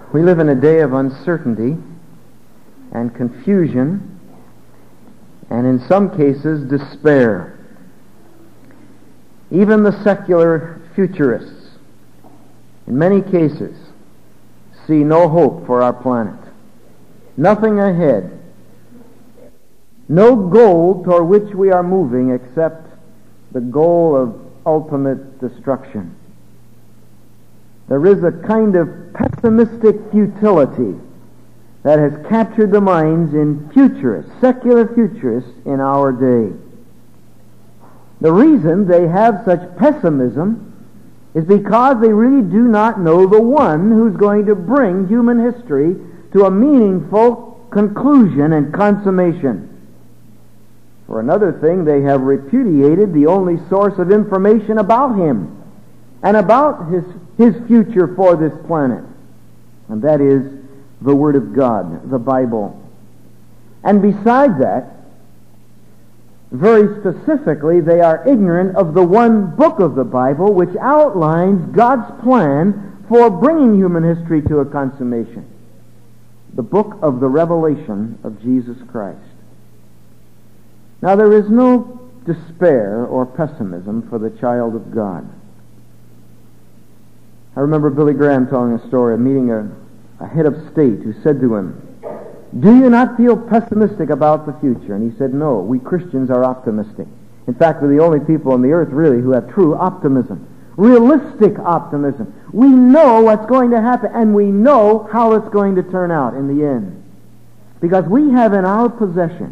We live in a day of uncertainty and confusion, and in some cases, despair. Even the secular futurists, in many cases, see no hope for our planet. Nothing ahead. No goal toward which we are moving except the goal of ultimate destruction. There is a kind of pessimistic futility that has captured the minds in futurists, secular futurists in our day. The reason they have such pessimism is because they really do not know the one who's going to bring human history to a meaningful conclusion and consummation. For another thing, they have repudiated the only source of information about him and about his future for this planet, and that is the Word of God, the Bible. And besides that, very specifically, they are ignorant of the one book of the Bible which outlines God's plan for bringing human history to a consummation. The book of the Revelation of Jesus Christ. Now, there is no despair or pessimism for the child of God. I remember Billy Graham telling a story of meeting a head of state who said to him, "Do you not feel pessimistic about the future?" And he said, "No, we Christians are optimistic. In fact, we're the only people on the earth really who have true optimism, realistic optimism. We know what's going to happen, and we know how it's going to turn out in the end. Because we have in our possession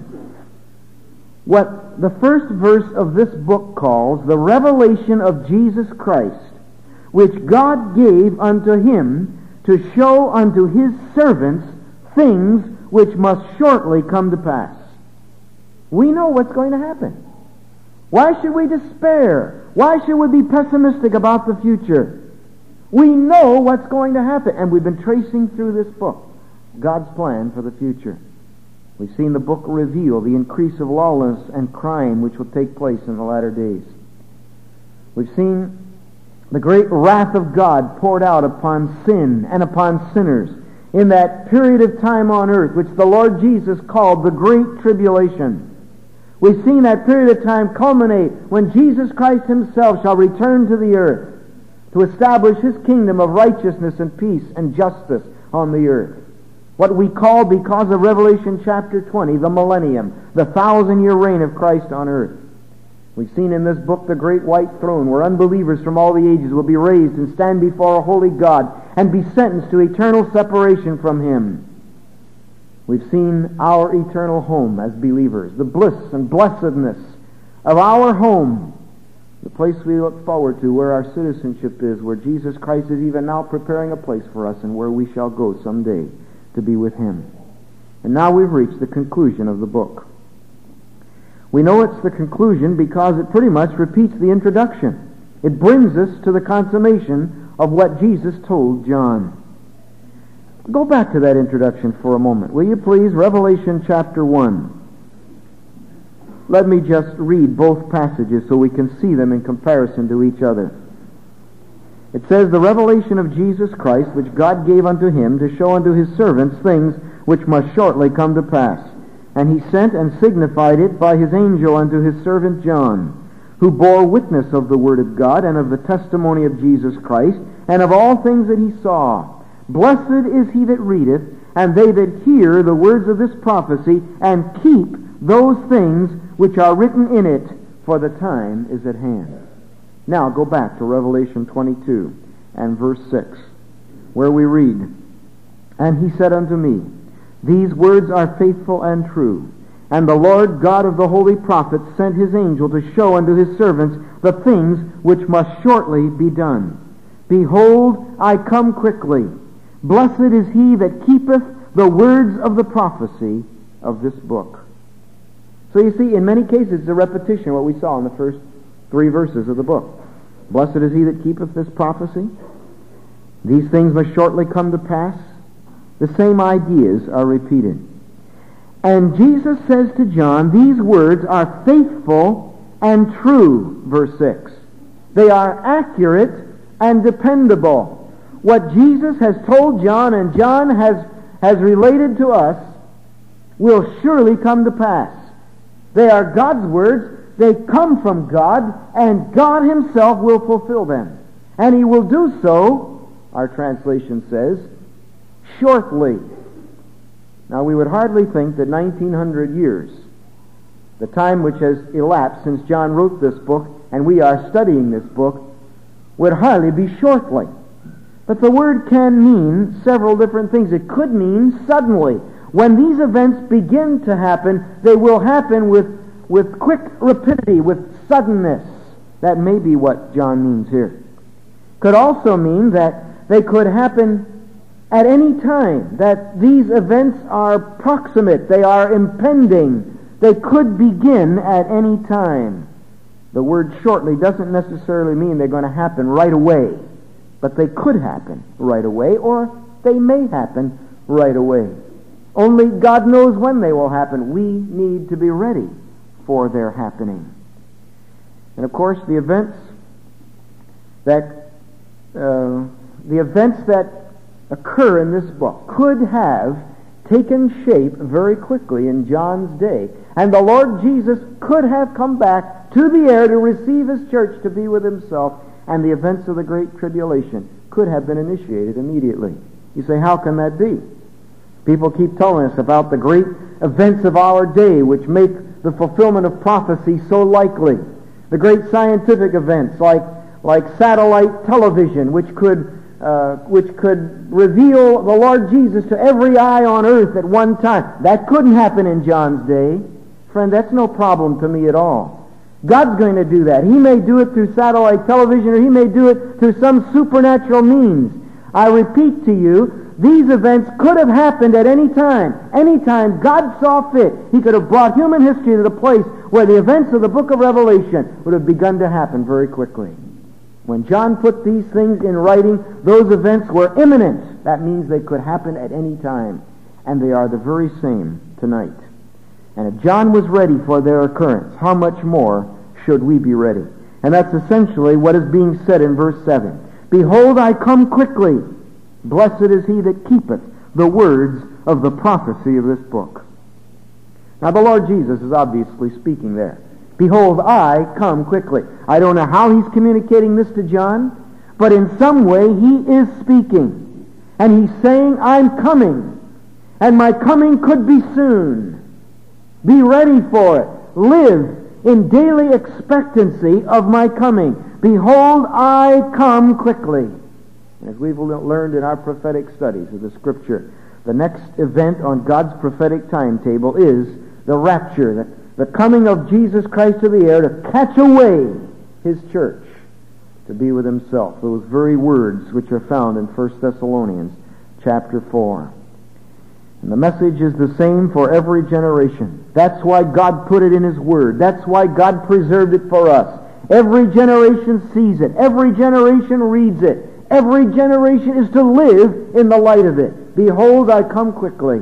what the first verse of this book calls the revelation of Jesus Christ, which God gave unto him to show unto his servants things which must shortly come to pass." We know what's going to happen. Why should we despair? Why should we be pessimistic about the future? We know what's going to happen, and we've been tracing through this book God's plan for the future. We've seen the book reveal the increase of lawlessness and crime which will take place in the latter days. We've seen the great wrath of God poured out upon sin and upon sinners in that period of time on earth which the Lord Jesus called the Great Tribulation. We've seen that period of time culminate when Jesus Christ himself shall return to the earth to establish his kingdom of righteousness and peace and justice on the earth. What we call, because of Revelation chapter 20, the millennium, the 1,000-year reign of Christ on earth. We've seen in this book the great white throne where unbelievers from all the ages will be raised and stand before a holy God and be sentenced to eternal separation from him. We've seen our eternal home as believers, the bliss and blessedness of our home, the place we look forward to, where our citizenship is, where Jesus Christ is even now preparing a place for us and where we shall go someday to be with him. And now we've reached the conclusion of the book. We know it's the conclusion because it pretty much repeats the introduction. It brings us to the consummation of what Jesus told John. Go back to that introduction for a moment, will you please? Revelation chapter 1. Let me just read both passages so we can see them in comparison to each other. It says, "The revelation of Jesus Christ, which God gave unto him to show unto his servants things which must shortly come to pass. And he sent and signified it by his angel unto his servant John, who bore witness of the word of God and of the testimony of Jesus Christ, and of all things that he saw. Blessed is he that readeth, and they that hear the words of this prophecy, and keep those things which are written in it, for the time is at hand." Now go back to Revelation 22 and verse 6, where we read, "And he said unto me, These words are faithful and true. And the Lord God of the holy prophets sent his angel to show unto his servants the things which must shortly be done. Behold, I come quickly. Blessed is he that keepeth the words of the prophecy of this book." So you see, in many cases, it's a repetition of what we saw in the first 3 verses of the book. Blessed is he that keepeth this prophecy. These things must shortly come to pass. The same ideas are repeated. And Jesus says to John, these words are faithful and true, verse 6. They are accurate and dependable. what Jesus has told John and John has related to us will surely come to pass. They are God's words. They come from God, and God himself will fulfill them. And he will do so, our translation says, shortly. Now, we would hardly think that 1900 years, the time which has elapsed since John wrote this book, and we are studying this book, would hardly be shortly. But the word can mean several different things. It could mean suddenly. When these events begin to happen, they will happen with quick rapidity, with suddenness. That may be what John means here. Could also mean that they could happen at any time, that these events are proximate, they are impending, they could begin at any time. The word shortly doesn't necessarily mean they're going to happen right away, but they could happen right away, or they may happen right away. Only God knows when they will happen. We need to be ready for their happening. And of course, the events that occur in this book could have taken shape very quickly in John's day, and the Lord Jesus could have come back to the air to receive his church to be with himself, and the events of the Great Tribulation could have been initiated immediately. You say, how can that be? People keep telling us about the great events of our day which make the fulfillment of prophecy so likely. The great scientific events like satellite television, which could reveal the Lord Jesus to every eye on earth at one time. That couldn't happen in John's day. Friend, that's no problem to me at all. God's going to do that. He may do it through satellite television, or he may do it through some supernatural means. I repeat to you, these events could have happened at any time. Any time God saw fit, he could have brought human history to the place where the events of the book of Revelation would have begun to happen very quickly. When John put these things in writing, those events were imminent. That means they could happen at any time. And they are the very same tonight. And if John was ready for their occurrence, how much more should we be ready? And that's essentially what is being said in verse 7. Behold, I come quickly. Blessed is he that keepeth the words of the prophecy of this book. Now the Lord Jesus is obviously speaking there. Behold, I come quickly. I don't know how he's communicating this to John, but in some way he is speaking. And he's saying, I'm coming. And my coming could be soon. Be ready for it. Live in daily expectancy of my coming. Behold, I come quickly. As we've learned in our prophetic studies of the Scripture, the next event on God's prophetic timetable is the rapture, the coming of Jesus Christ to the air to catch away his church to be with himself. Those very words which are found in 1 Thessalonians chapter 4. And the message is the same for every generation. That's why God put it in his Word. That's why God preserved it for us. Every generation sees it. Every generation reads it. Every generation is to live in the light of it. Behold, I come quickly.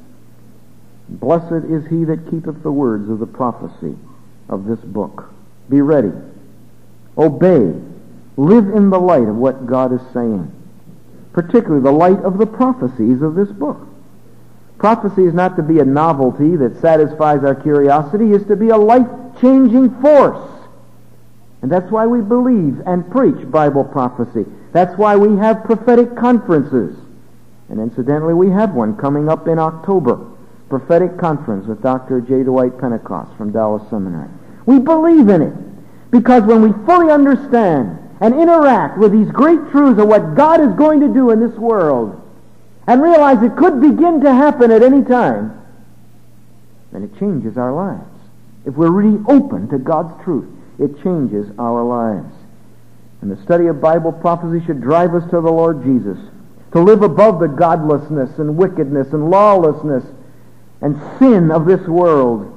Blessed is he that keepeth the words of the prophecy of this book. Be ready. Obey. Live in the light of what God is saying. Particularly the light of the prophecies of this book. Prophecy is not to be a novelty that satisfies our curiosity. It's to be a life-changing force. And that's why we believe and preach Bible prophecy. That's why we have prophetic conferences. And incidentally, we have one coming up in October. Prophetic conference with Dr. J. Dwight Pentecost from Dallas Seminary. We believe in it because when we fully understand and interact with these great truths of what God is going to do in this world and realize it could begin to happen at any time, then it changes our lives. If we're really open to God's truth, it changes our lives. And the study of Bible prophecy should drive us to the Lord Jesus, to live above the godlessness and wickedness and lawlessness and sin of this world.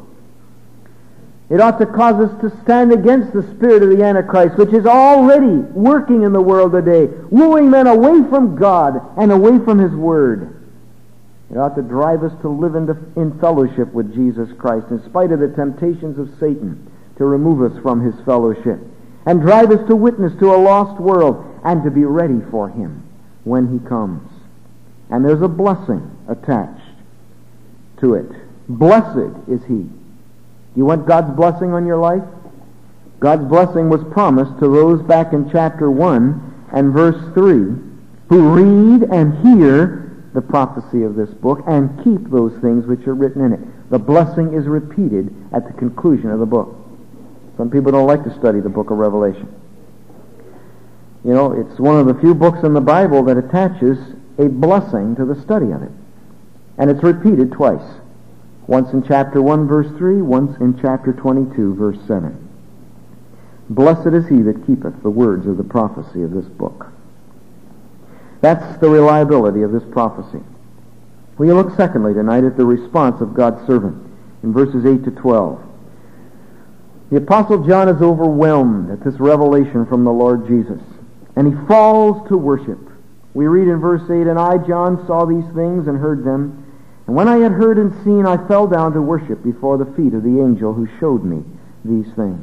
It ought to cause us to stand against the spirit of the Antichrist, which is already working in the world today, wooing men away from God and away from his Word. It ought to drive us to live in fellowship with Jesus Christ, in spite of the temptations of Satan to remove us from his fellowship, and drive us to witness to a lost world and to be ready for him when He comes. And there's a blessing attached to it. Blessed is he. You want God's blessing on your life? God's blessing was promised to those back in chapter 1 and verse 3 who read and hear the prophecy of this book and keep those things which are written in it. The blessing is repeated at the conclusion of the book. Some people don't like to study the book of Revelation. You know, it's one of the few books in the Bible that attaches a blessing to the study of it. And it's repeated twice. Once in chapter 1, verse 3, once in chapter 22, verse 7. Blessed is he that keepeth the words of the prophecy of this book. That's the reliability of this prophecy. We look secondly tonight at the response of God's servant in verses 8 to 12. The Apostle John is overwhelmed at this revelation from the Lord Jesus, and he falls to worship. We read in verse 8, And I, John, saw these things and heard them, and when I had heard and seen, I fell down to worship before the feet of the angel who showed me these things.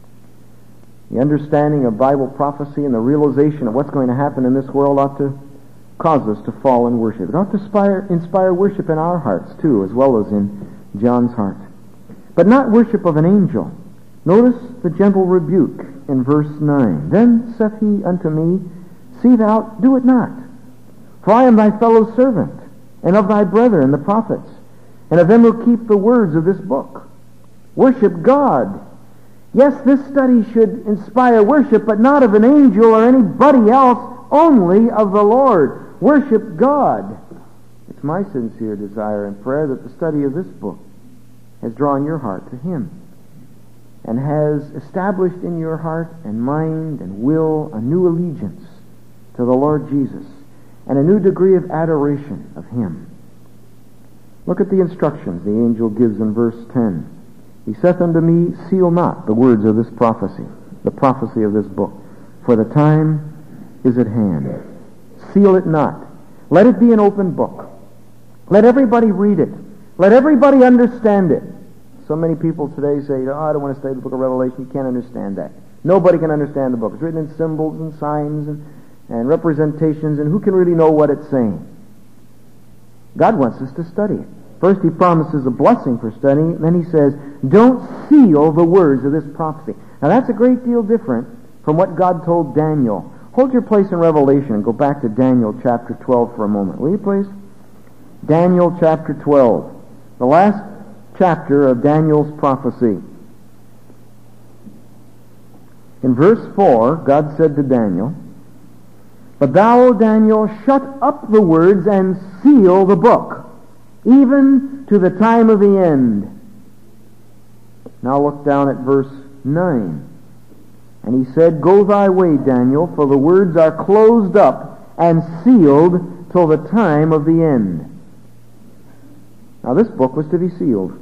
The understanding of Bible prophecy and the realization of what's going to happen in this world ought to cause us to fall in worship. It ought to inspire worship in our hearts, too, as well as in John's heart. But not worship of an angel. Notice the gentle rebuke in verse 9. Then saith he unto me, See thou, do it not. For I am thy fellow servant, and of thy brethren the prophets, and of them who keep the words of this book. Worship God. Yes, this study should inspire worship, but not of an angel or anybody else, only of the Lord. Worship God. It's my sincere desire and prayer that the study of this book has drawn your heart to Him, and has established in your heart and mind and will a new allegiance to the Lord Jesus, and a new degree of adoration of Him. Look at the instructions the angel gives in verse 10. He saith unto me, Seal not the words of this prophecy, the prophecy of this book, for the time is at hand. Seal it not. Let it be an open book. Let everybody read it. Let everybody understand it. So many people today say, I don't want to study the book of Revelation. You can't understand that. Nobody can understand the book. It's written in symbols and signs and representations, and who can really know what it's saying? God wants us to study it. First, He promises a blessing for studying, and then He says, don't seal the words of this prophecy. Now, that's a great deal different from what God told Daniel. Hold your place in Revelation and go back to Daniel chapter 12 for a moment. Will you please? Daniel chapter 12. The last chapter of Daniel's prophecy. In verse 4, God said to Daniel, But thou, O Daniel, shut up the words and seal the book, even to the time of the end. Now look down at verse 9. And he said, Go thy way, Daniel, for the words are closed up and sealed till the time of the end. Now this book was to be sealed,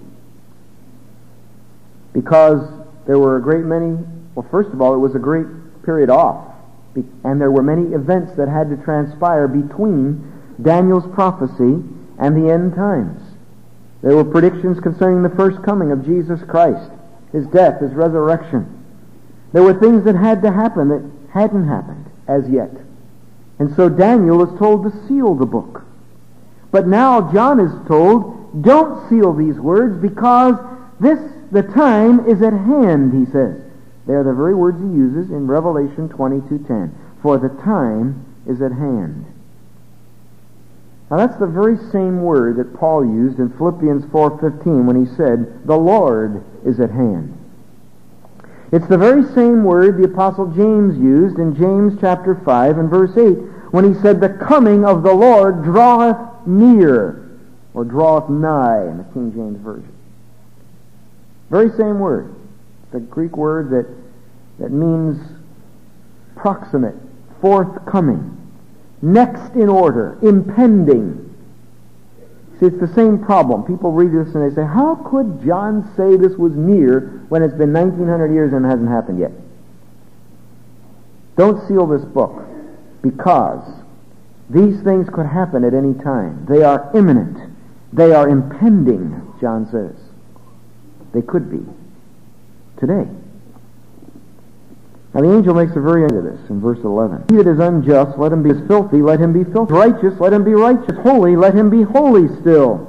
because there were a great many, well, first of all, it was a great period off, and there were many events that had to transpire between Daniel's prophecy and the end times. There were predictions concerning the first coming of Jesus Christ, His death, His resurrection. There were things that had to happen that hadn't happened as yet. And so Daniel is told to seal the book. But now John is told, don't seal these words, because the time is at hand, he says. They are the very words he uses in Revelation 22:10. For the time is at hand. Now that's the very same word that Paul used in Philippians 4:15 when he said, the Lord is at hand. It's the very same word the Apostle James used in James chapter 5 and verse 8 when he said, the coming of the Lord draweth near, or draweth nigh in the King James Version. Very same word. The Greek word that means proximate, forthcoming, next in order, impending. See, it's the same problem. People read this and they say, how could John say this was near when it's been 1900 years and it hasn't happened yet? Don't seal this book, because these things could happen at any time. They are imminent. They are impending, John says. They could be today. Now the angel makes a very end of this in verse 11. He that is unjust, let him be as filthy, let him be filthy. Righteous, let him be righteous. Holy, let him be holy still.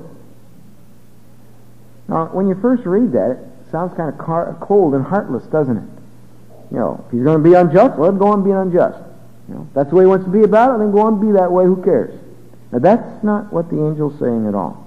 Now, when you first read that, it sounds kind of cold and heartless, doesn't it? You know, if he's going to be unjust, let him go on being unjust. You know, if that's the way he wants to be about it, then go on and be that way, who cares? Now that's not what the angel's saying at all.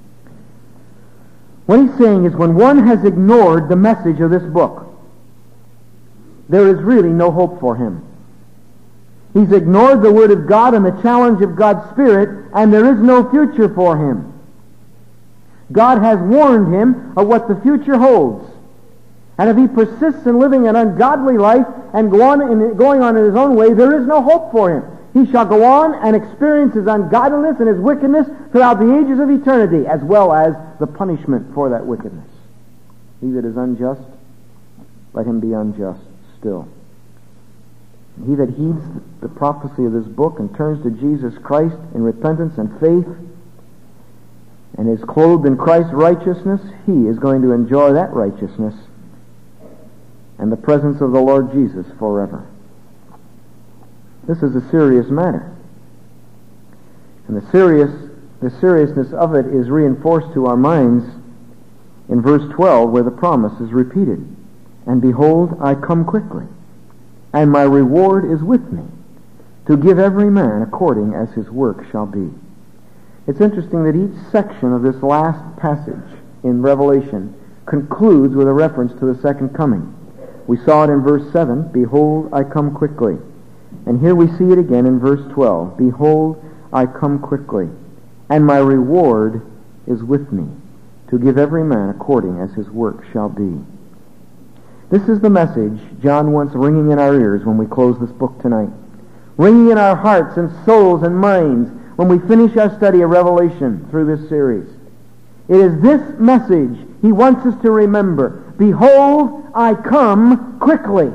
What he's saying is when one has ignored the message of this book, there is really no hope for him. He's ignored the Word of God and the challenge of God's Spirit, and there is no future for him. God has warned him of what the future holds. And if he persists in living an ungodly life and going on in his own way, there is no hope for him. He shall go on and experience his ungodliness and his wickedness throughout the ages of eternity, as well as the punishment for that wickedness. He that is unjust, let him be unjust still. He that heeds the prophecy of this book and turns to Jesus Christ in repentance and faith and is clothed in Christ's righteousness, he is going to enjoy that righteousness and the presence of the Lord Jesus forever. This is a serious matter. And the seriousness of it is reinforced to our minds in verse 12, where the promise is repeated. And behold, I come quickly, and my reward is with me, to give every man according as his work shall be. It's interesting that each section of this last passage in Revelation concludes with a reference to the second coming. We saw it in verse 7, behold, I come quickly. And here we see it again in verse 12, behold, I come quickly, and my reward is with me, to give every man according as his work shall be. This is the message John wants ringing in our ears when we close this book tonight, ringing in our hearts and souls and minds when we finish our study of Revelation through this series. It is this message he wants us to remember. Behold, I come quickly.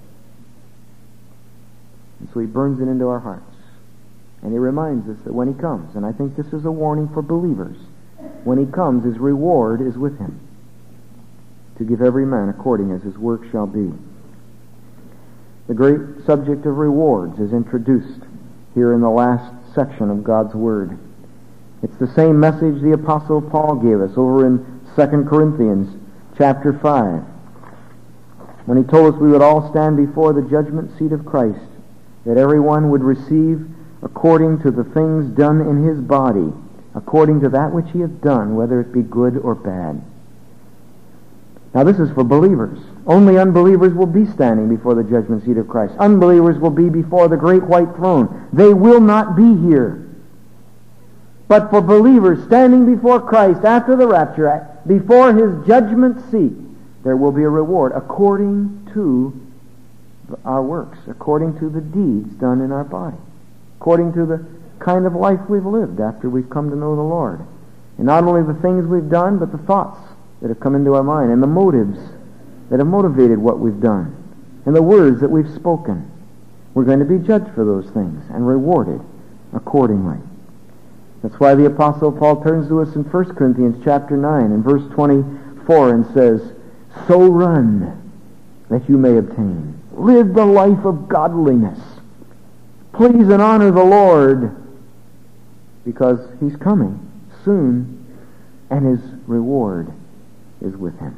And so he burns it into our hearts. And he reminds us that when he comes, and I think this is a warning for believers, when he comes, his reward is with him, to give every man according as his work shall be. The great subject of rewards is introduced here in the last section of God's Word. It's the same message the Apostle Paul gave us over in 2 Corinthians chapter 5, when he told us we would all stand before the judgment seat of Christ, that everyone would receive according to the things done in his body, according to that which he has done, whether it be good or bad. Now this is for believers. Only unbelievers will be standing before the judgment seat of Christ. Unbelievers will be before the great white throne. They will not be here. But for believers standing before Christ after the rapture, before his judgment seat, there will be a reward according to our works, according to the deeds done in our body, according to the kind of life we've lived after we've come to know the Lord. And not only the things we've done, but the thoughts that have come into our mind, and the motives that have motivated what we've done, and the words that we've spoken. We're going to be judged for those things and rewarded accordingly. That's why the Apostle Paul turns to us in 1 Corinthians chapter 9 and verse 24 and says, so run that you may obtain. Live the life of godliness. Please and honor the Lord, because he's coming soon and his reward is with him.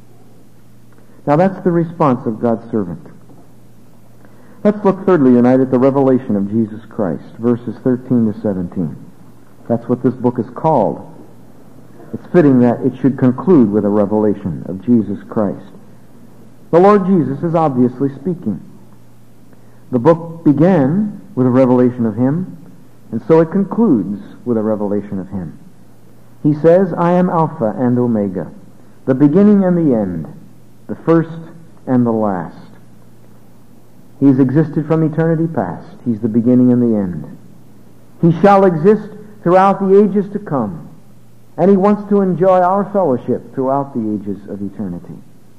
Now that's the response of God's servant. Let's look thirdly tonight at the revelation of Jesus Christ, verses 13 to 17. That's what this book is called. It's fitting that it should conclude with a revelation of Jesus Christ. The Lord Jesus is obviously speaking. The book began with a revelation of him, and so it concludes with a revelation of him. He says, I am Alpha and Omega, the beginning and the end, the first and the last. He's existed from eternity past. He's the beginning and the end. He shall exist throughout the ages to come, and he wants to enjoy our fellowship throughout the ages of eternity.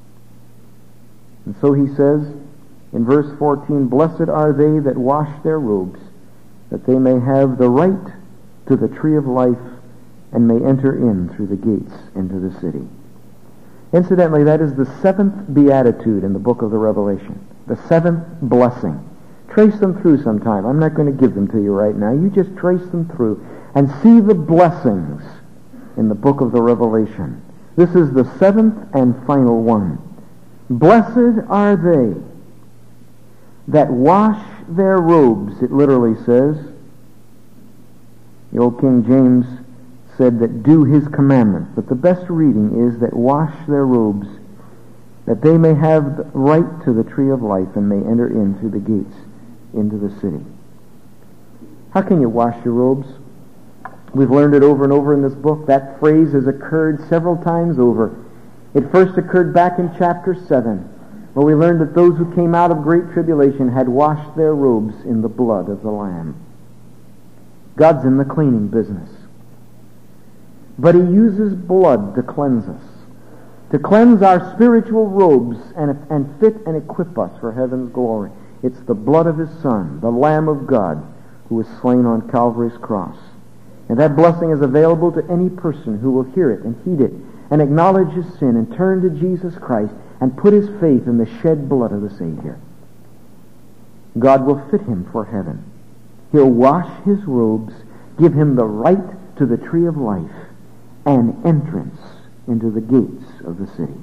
And so he says in verse 14, blessed are they that wash their robes, that they may have the right to the tree of life and may enter in through the gates into the city. Incidentally, that is the seventh beatitude in the book of the Revelation. The seventh blessing. Trace them through sometime. I'm not going to give them to you right now. You just trace them through and see the blessings in the book of the Revelation. This is the seventh and final one. Blessed are they that wash their robes, it literally says. The old King James said that do his commandments, but the best reading is that wash their robes, that they may have the right to the tree of life and may enter in through the gates into the city. How can you wash your robes? We've learned it over and over in this book. That phrase has occurred several times over. It first occurred back in chapter 7, where we learned that those who came out of great tribulation had washed their robes in the blood of the Lamb. God's in the cleaning business. But he uses blood to cleanse us, to cleanse our spiritual robes and fit and equip us for heaven's glory. It's the blood of his Son, the Lamb of God, who was slain on Calvary's cross. And that blessing is available to any person who will hear it and heed it and acknowledge his sin and turn to Jesus Christ and put his faith in the shed blood of the Savior. God will fit him for heaven. He'll wash his robes, give him the right to the tree of life, and entrance into the gates of the city.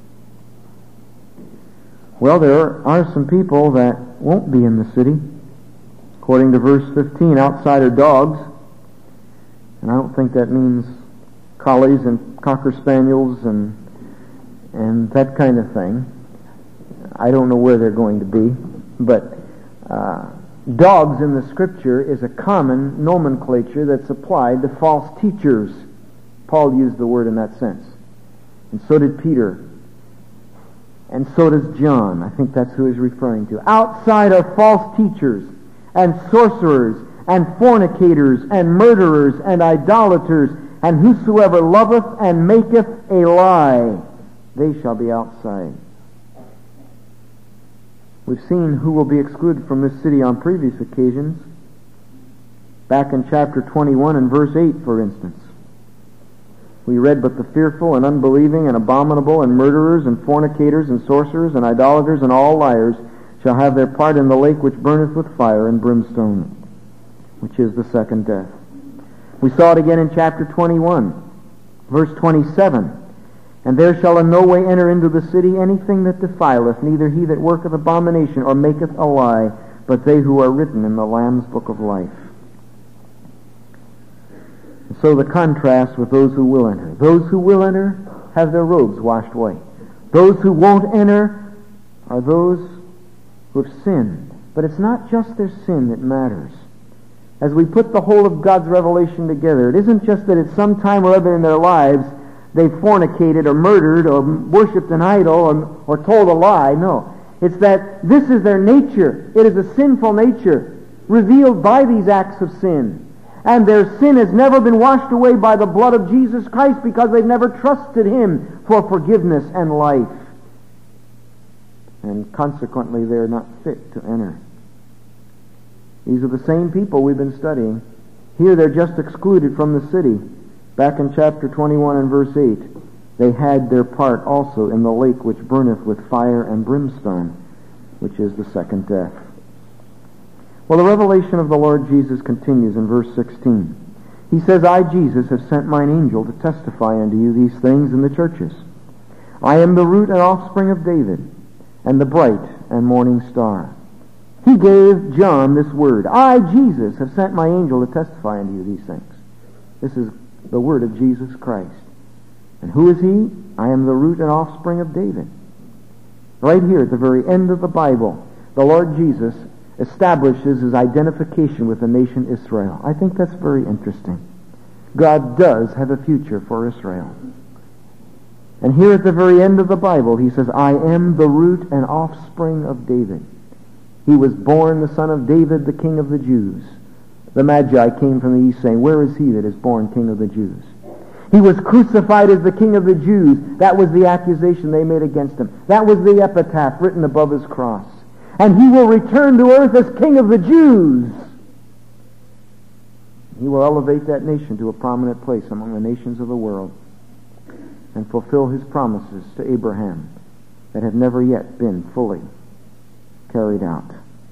Well, there are some people that won't be in the city. According to verse 15, outsider dogs. And I don't think that means collies and cocker spaniels and that kind of thing. I don't know where they're going to be. But dogs in the Scripture is a common nomenclature that's applied to false teachers. Paul used the word in that sense. And so did Peter. And so does John. I think that's who he's referring to. Outside are false teachers and sorcerers and fornicators and murderers and idolaters, and whosoever loveth and maketh a lie, they shall be outside. We've seen who will be excluded from this city on previous occasions. Back in chapter 21 and verse 8, for instance. We read, but the fearful and unbelieving and abominable and murderers and fornicators and sorcerers and idolaters and all liars shall have their part in the lake which burneth with fire and brimstone, which is the second death. We saw it again in chapter 21, verse 27. And there shall in no way enter into the city anything that defileth, neither he that worketh abomination or maketh a lie, but they who are written in the Lamb's book of life. And so the contrast with those who will enter. Those who will enter have their robes washed white. Those who won't enter are those who have sinned. But it's not just their sin that matters. As we put the whole of God's revelation together, it isn't just that at some time or other in their lives they fornicated or murdered or worshipped an idol or told a lie. No. It's that this is their nature. It is a sinful nature revealed by these acts of sin. And their sin has never been washed away by the blood of Jesus Christ because they've never trusted him for forgiveness and life. And consequently, they're not fit to enter. These are the same people we've been studying. Here they're just excluded from the city. Back in chapter 21 and verse 8, they had their part also in the lake which burneth with fire and brimstone, which is the second death. Well, the revelation of the Lord Jesus continues in verse 16. He says, I, Jesus, have sent mine angel to testify unto you these things in the churches. I am the root and offspring of David, and the bright and morning star. He gave John this word. I, Jesus, have sent my angel to testify unto you these things. This is the word of Jesus Christ. And who is he? I am the root and offspring of David. Right here at the very end of the Bible, the Lord Jesus establishes his identification with the nation Israel. I think that's very interesting. God does have a future for Israel. And here at the very end of the Bible, he says, I am the root and offspring of David. He was born the son of David, the king of the Jews. The Magi came from the east saying, where is he that is born king of the Jews? He was crucified as the king of the Jews. That was the accusation they made against him. That was the epitaph written above his cross. And he will return to earth as king of the Jews. He will elevate that nation to a prominent place among the nations of the world and fulfill his promises to Abraham that have never yet been fully carried out.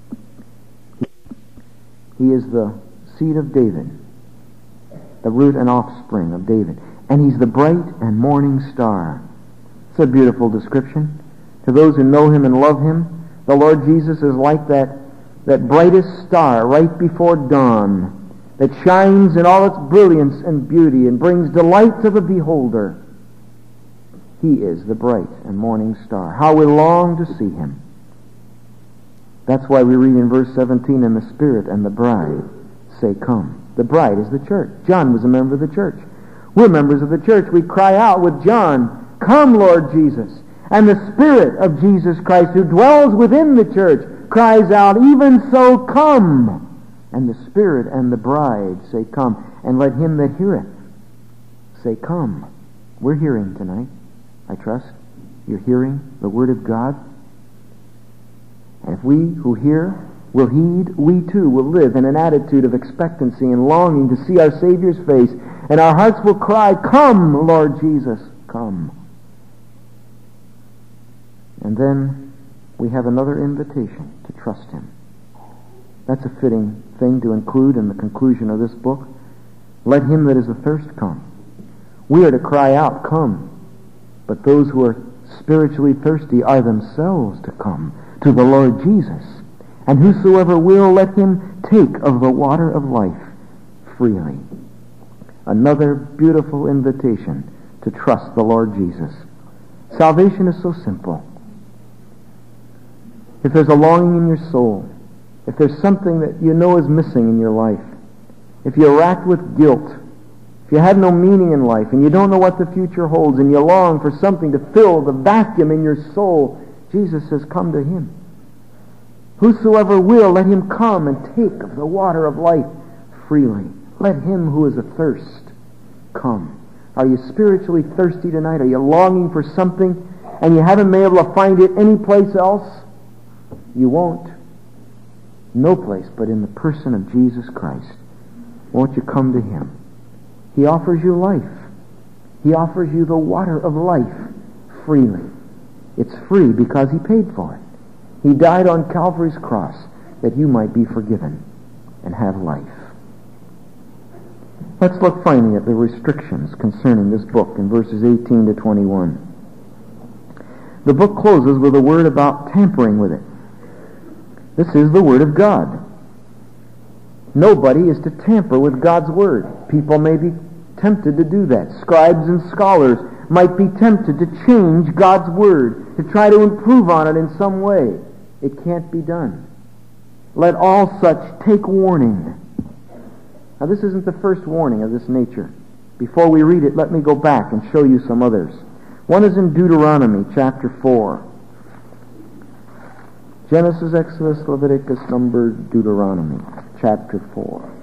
He is the seed of David, the root and offspring of David. And he's the bright and morning star. It's a beautiful description. To those who know him and love him, the Lord Jesus is like that brightest star right before dawn that shines in all its brilliance and beauty and brings delight to the beholder. He is the bright and morning star. How we long to see him. That's why we read in verse 17, and the Spirit and the bride say, come. The bride is the church. John was a member of the church. We're members of the church. We cry out with John, come, Lord Jesus. And the Spirit of Jesus Christ, who dwells within the church, cries out, even so, come. And the Spirit and the bride say, come. And let him that heareth say, come. We're hearing tonight, I trust. You're hearing the Word of God. And if we who hear will heed, we too will live in an attitude of expectancy and longing to see our Savior's face. And our hearts will cry, come, Lord Jesus, come. And then we have another invitation to trust him. That's a fitting thing to include in the conclusion of this book. Let him that is athirst come. We are to cry out, come. But those who are spiritually thirsty are themselves to come to the Lord Jesus. And whosoever will, let him take of the water of life freely. Another beautiful invitation to trust the Lord Jesus. Salvation is so simple. If there's a longing in your soul, if there's something that you know is missing in your life, if you're racked with guilt, if you have no meaning in life and you don't know what the future holds and you long for something to fill the vacuum in your soul, Jesus says, come to him. Whosoever will, let him come and take of the water of life freely. Let him who is athirst come. Are you spiritually thirsty tonight? Are you longing for something and you haven't been able to find it anyplace else? You won't. No place but in the person of Jesus Christ. Won't you come to him? He offers you life. He offers you the water of life freely. It's free because he paid for it. He died on Calvary's cross that you might be forgiven and have life. Let's look finally at the restrictions concerning this book in verses 18 to 21. The book closes with a word about tampering with it. This is the Word of God. Nobody is to tamper with God's Word. People may be tempted to do that. Scribes and scholars might be tempted to change God's Word, to try to improve on it in some way. It can't be done. Let all such take warning. Now, this isn't the first warning of this nature. Before we read it, let me go back and show you some others. One is in Deuteronomy chapter 4. Genesis, Exodus, Leviticus, Numbers, Deuteronomy, chapter 4.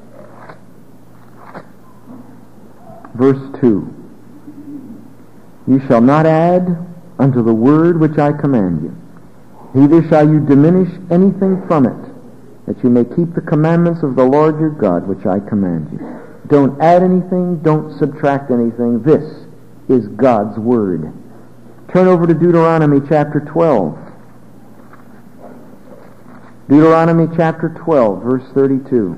Verse 2. You shall not add unto the word which I command you, neither shall you diminish anything from it, that you may keep the commandments of the Lord your God which I command you. Don't add anything, don't subtract anything. This is God's Word. Turn over to Deuteronomy chapter 12. Deuteronomy chapter 12, verse 32.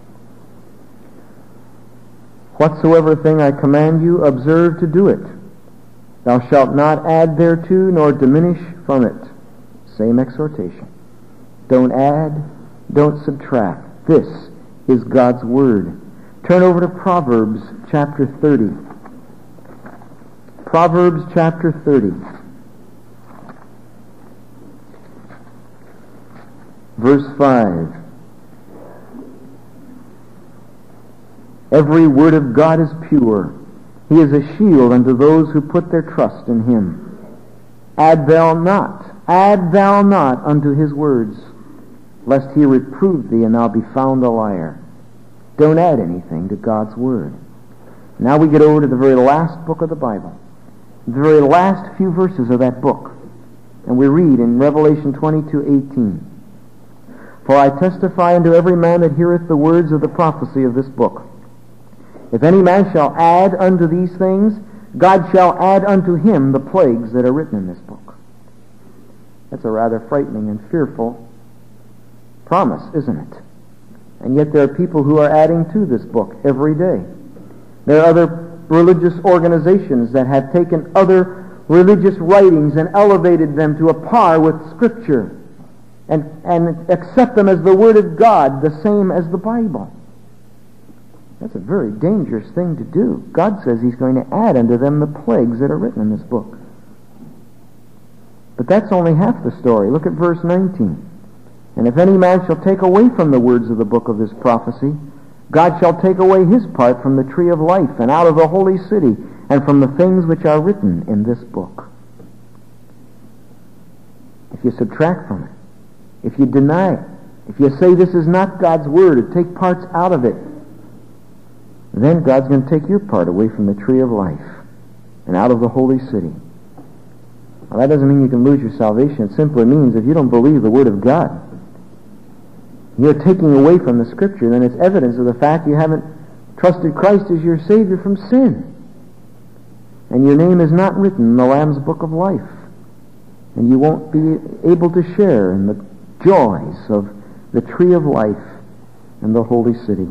Whatsoever thing I command you, observe to do it. Thou shalt not add thereto, nor diminish from it. Same exhortation. Don't add, don't subtract. This is God's Word. Turn over to Proverbs chapter 30. Proverbs chapter 30. Verse 5. Every word of God is pure. He is a shield unto those who put their trust in him. Add thou not unto his words, lest he reprove thee and thou be found a liar. Don't add anything to God's Word. Now we get over to the very last book of the Bible, the very last few verses of that book. And we read in Revelation 22:18. For I testify unto every man that heareth the words of the prophecy of this book. If any man shall add unto these things, God shall add unto him the plagues that are written in this book. That's a rather frightening and fearful promise, isn't it? And yet there are people who are adding to this book every day. There are other religious organizations that have taken other religious writings and elevated them to a par with Scripture and accept them as the Word of God, the same as the Bible. That's a very dangerous thing to do. God says He's going to add unto them the plagues that are written in this book. But that's only half the story. Look at verse 19. And if any man shall take away from the words of the book of this prophecy, God shall take away his part from the tree of life, and out of the holy city, and from the things which are written in this book. If you subtract from it, if you deny it, if you say this is not God's word, or take parts out of it, then God's going to take your part away from the tree of life and out of the holy city. Now, that doesn't mean you can lose your salvation. It simply means if you don't believe the Word of God, you're taking away from the Scripture, then it's evidence of the fact you haven't trusted Christ as your Savior from sin. And your name is not written in the Lamb's Book of Life. And you won't be able to share in the joys of the tree of life and the holy city.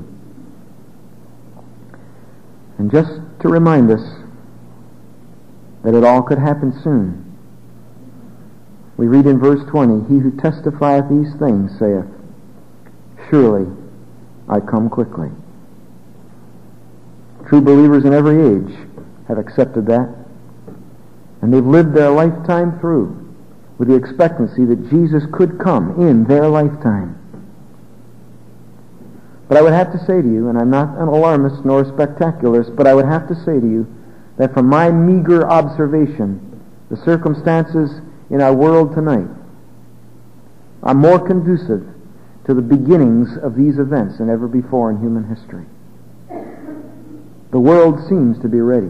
And just to remind us that it all could happen soon, we read in verse 20, He who testifieth these things saith, Surely I come quickly. True believers in every age have accepted that, and they've lived their lifetime through with the expectancy that Jesus could come in their lifetime. But I would have to say to you, and I'm not an alarmist nor a spectacularist, but I would have to say to you that from my meager observation, the circumstances in our world tonight are more conducive to the beginnings of these events than ever before in human history. The world seems to be ready.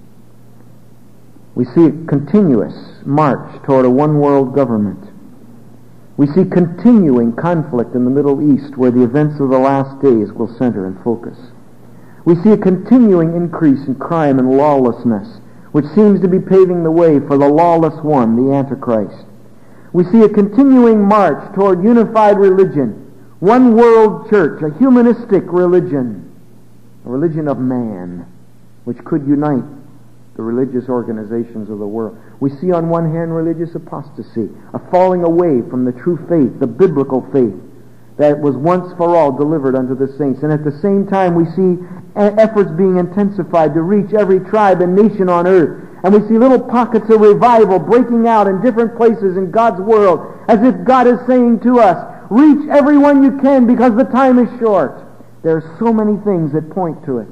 We see a continuous march toward a one-world government. We see continuing conflict in the Middle East, where the events of the last days will center and focus. We see a continuing increase in crime and lawlessness, which seems to be paving the way for the lawless one, the Antichrist. We see a continuing march toward unified religion, one world church, a humanistic religion, a religion of man, which could unite the religious organizations of the world. We see on one hand religious apostasy, a falling away from the true faith, the biblical faith that was once for all delivered unto the saints. And at the same time we see efforts being intensified to reach every tribe and nation on earth. And we see little pockets of revival breaking out in different places in God's world, as if God is saying to us, reach everyone you can because the time is short. There are so many things that point to it.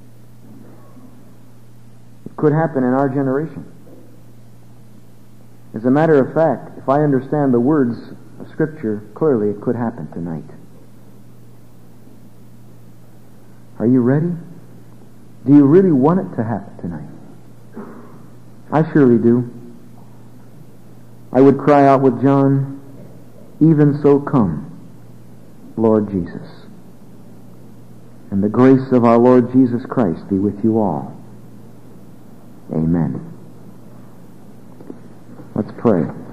It could happen in our generation. As a matter of fact, if I understand the words of Scripture clearly, it could happen tonight. Are you ready? Do you really want it to happen tonight? I surely do. I would cry out with John, even so come, Lord Jesus. And the grace of our Lord Jesus Christ be with you all. Amen. Let's pray.